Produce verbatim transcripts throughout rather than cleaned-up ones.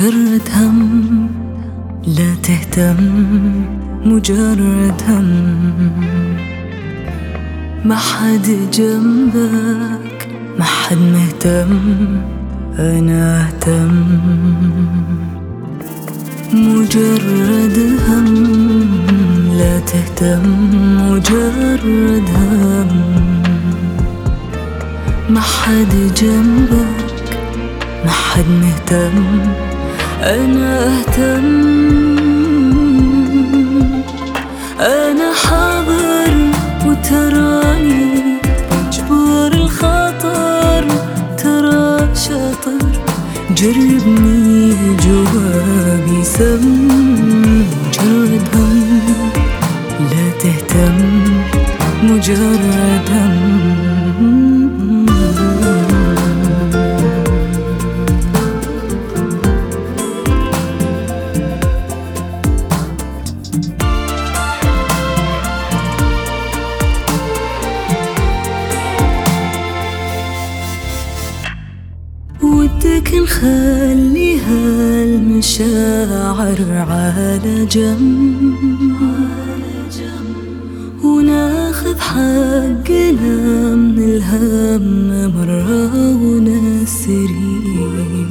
مجرد هم، لا تهتم، مجرد هم. ما حد جنبك، ما حد مهتم، أنا أهتم. مجرد هم، لا تهتم، مجرد هم. ما حد جنبك، ما حد مهتم، أنا أهتم. أنا حاضر وتراني بجبر الخاطر، ترى شاطر، جربني جوابي سم. مجرد هم، لا تهتم، مجرد هم. ودك نخلي هالمشاعر على جنب، وناخذ حقنا من الهم مرة ونسري.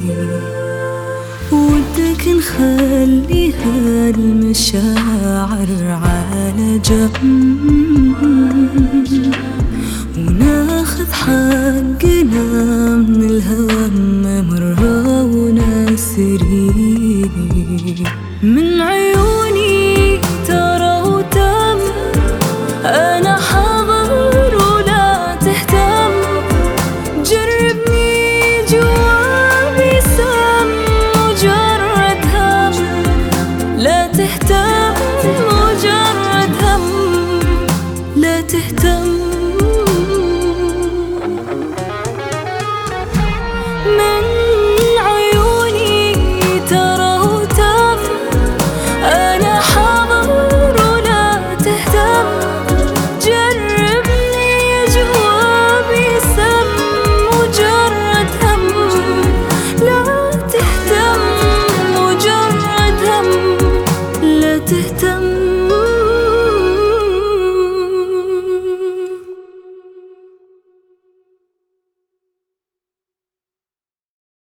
ودك نخلي هالمشاعر على جنب، وناخذ حقنا من الهم